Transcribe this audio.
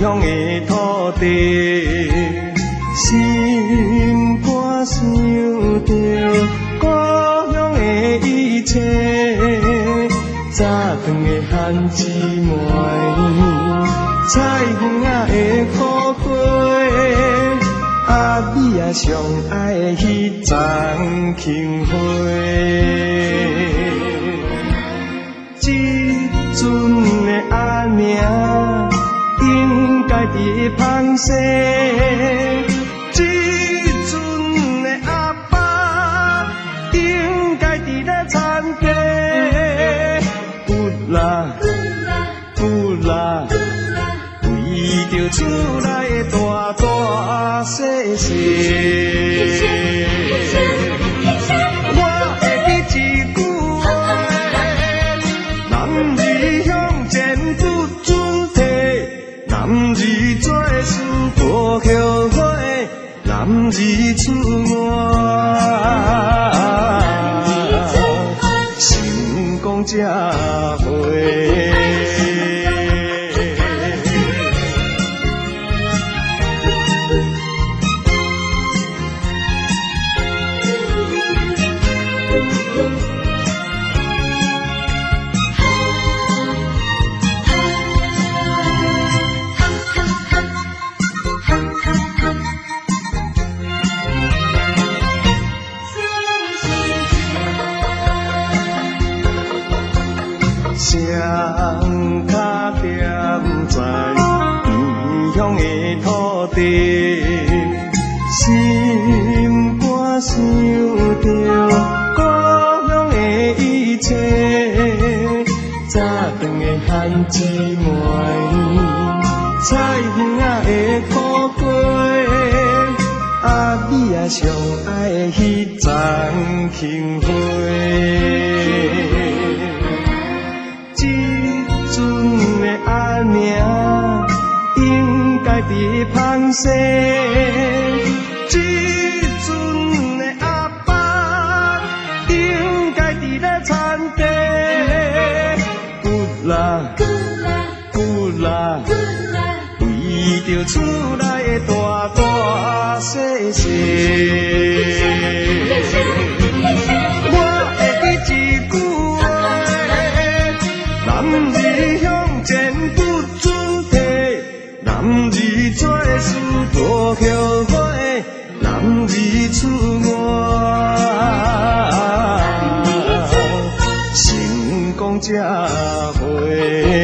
乡的土地，心肝想着故乡的一切，早长的番姊妹，菜园仔的苦花，阿美啊上爱的迄丛青花。即阵的阿娘应该伫芳西，即阵的阿爸应该伫咧田地。有啦有啦，为着厝内的大大小小，我会记一句话：男儿向前不准退，男儿做事无后悔，男儿出外，成功才会。双脚踮在异乡的土地，心肝想着故乡的一切，早长的番姊妹，菜园仔的苦花，阿美啊上爱的迄丛青花。即阵的阿娘应该伫芳西，即阵的阿爸应该伫咧田地。有啦有啦，为着厝内的大大小小，我会记一句话：男儿向前不准退，男儿做事无后悔，男儿出外，成功才会。